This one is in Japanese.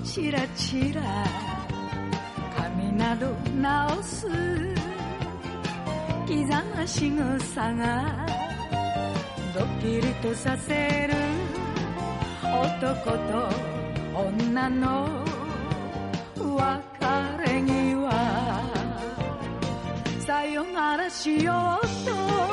チラチラ髪など直す刻な仕草がドッキリとさせる男と女の別れ際さよならしようと